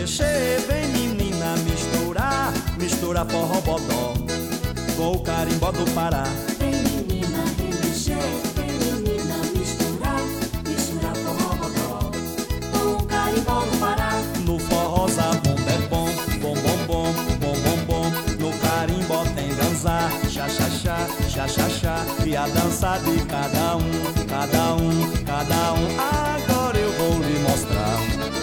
remexer, vem menina misturar, mistura forró bodó com o carimbó do Pará. Vem menina remexer, vem menina misturar, mistura forró bodó com o carimbó do Pará. No forró zabumba é bom, bom, bom, bom, bom, bom, bom. No carimbó tem dançar, xa, xa, xa, xa, xa, xa. E a dança de cada um, cada um, cada um. Agora eu vou lhe mostrar.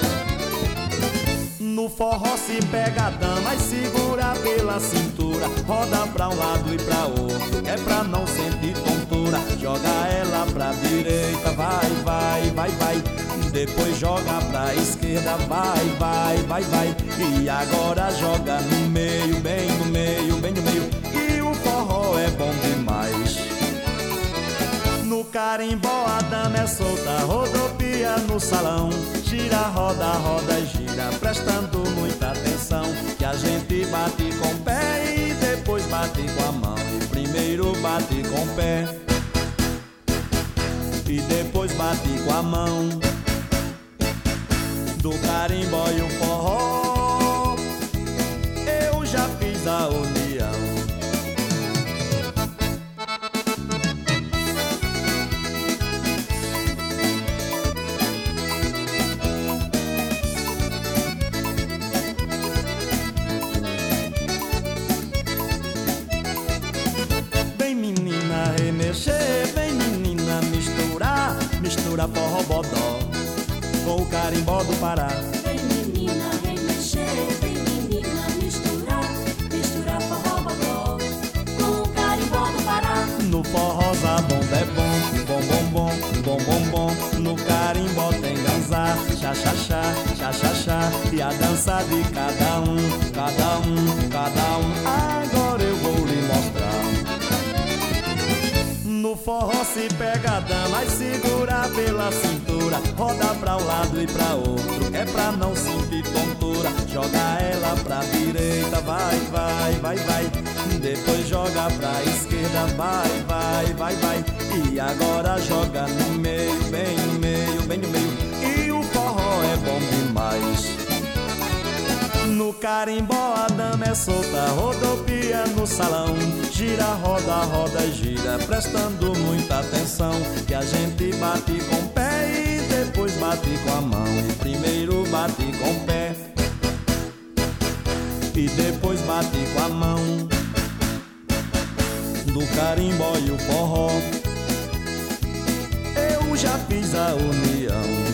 No forró se pega a dama e segura pela cintura, roda pra um lado e pra outro, é pra não sentir tontura. Joga ela pra direita, vai, vai, vai, vai. Depois joga pra esquerda, vai, vai, vai, vai. E agora joga no meio, bem no meio, bem no meio. E o forró é bom demais. No carimbó a dama é solta, rodopia no salão. Gira, roda, roda, gira, prestando muita atenção. Que a gente bate com o pé e depois bate com a mão. E primeiro bate com o pé e depois bate com a mão. Do carimbó e o forró eu já fiz a união. Vem menina remexer, vem menina misturar, mistura forró bodó com o carimbó do Pará. Vem menina remexer, vem menina misturar, mistura forró bodó com o carimbó do Pará. No forró zabumba é bom, bom, bom, bom, bom, bom, bom. No carimbó tem dançar, xa, xa, xa, xa, xa, xa. E a dança de cada um, cada um, cada um. Agora eu vou lhe mostrar. No forró se pega a dama e segura pela cintura, roda pra um lado e pra outro, é pra não sentir tontura. Joga ela pra direita, vai, vai, vai, vai. Depois joga pra esquerda, vai, vai, vai, vai. E agora joga no meio, bem no meio, bem no meio. E o forró é bom demais. No carimbó a dama é solta, rodopia no salão. Gira, roda, roda, gira, prestando muita atenção. Que a gente bate com o pé e depois bate com a mão. E primeiro bate com o pé e depois bate com a mão. Do carimbó e o forró eu já fiz a união.